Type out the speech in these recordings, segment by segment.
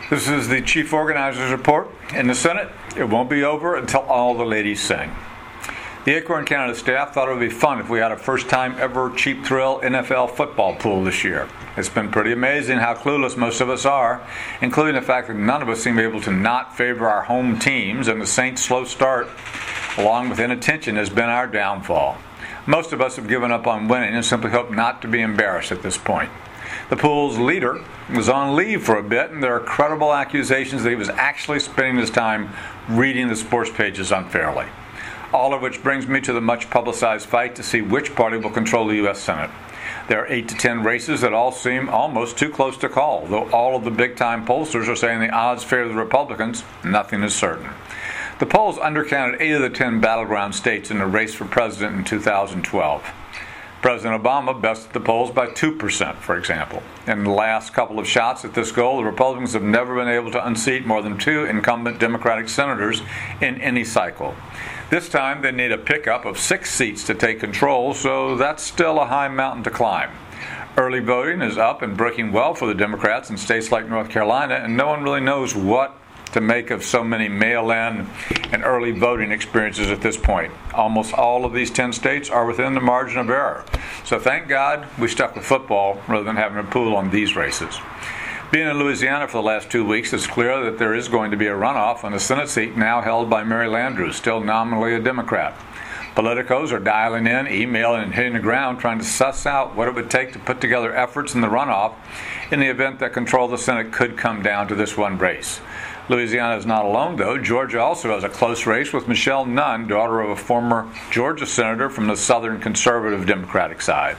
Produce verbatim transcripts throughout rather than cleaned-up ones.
This is the Chief Organizer's Report. In the Senate, it won't be over until all the ladies sing. The Acorn Canada staff thought it would be fun if we had a first-time ever Cheap Thrill N F L football pool this year. It's been pretty amazing how clueless most of us are, including the fact that none of us seem able to not favor our home teams, and the Saints' slow start, along with inattention, has been our downfall. Most of us have given up on winning and simply hope not to be embarrassed at this point. The pool's leader was on leave for a bit, and there are credible accusations that he was actually spending his time reading the sports pages unfairly. All of which brings me to the much-publicized fight to see which party will control the U S Senate. There are eight to ten races that all seem almost too close to call. Though all of the big-time pollsters are saying the odds favor the Republicans, nothing is certain. The polls undercounted eight of the ten battleground states in the race for president in two thousand twelve. President Obama bested the polls by two percent, for example. In the last couple of shots at this goal, the Republicans have never been able to unseat more than two incumbent Democratic senators in any cycle. This time, they need a pickup of six seats to take control, so that's still a high mountain to climb. Early voting is up and breaking well for the Democrats in states like North Carolina, and no one really knows what to make of so many mail-in and early voting experiences at this point. Almost all of these ten states are within the margin of error. So thank God we stuck with football rather than having a pool on these races. Being in Louisiana for the last two weeks, it's clear that there is going to be a runoff on the Senate seat now held by Mary Landrieu, still nominally a Democrat. Politicos are dialing in, emailing, and hitting the ground trying to suss out what it would take to put together efforts in the runoff in the event that control of the Senate could come down to this one race. Louisiana is not alone, though. Georgia also has a close race with Michelle Nunn, daughter of a former Georgia senator from the Southern conservative Democratic side.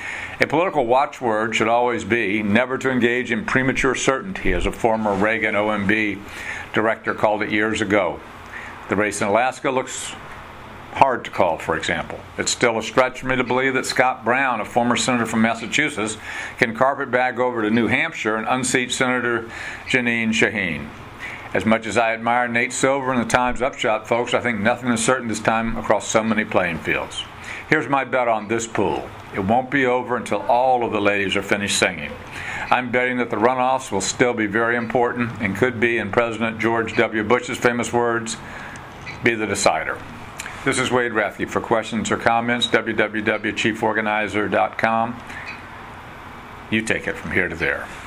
A political watchword should always be never to engage in premature certainty, as a former Reagan O M B director called it years ago. The race in Alaska looks hard to call, for example. It's still a stretch for me to believe that Scott Brown, a former senator from Massachusetts, can carpetbag over to New Hampshire and unseat Senator Jeanine Shaheen. As much as I admire Nate Silver and the Times Upshot folks, I think nothing is certain this time across so many playing fields. Here's my bet on this pool. It won't be over until all of the ladies are finished singing. I'm betting that the runoffs will still be very important and could be, in President George W. Bush's famous words, be the decider. This is Wade Rathke. For questions or comments, w w w dot chief organizer dot com. You take it from here to there.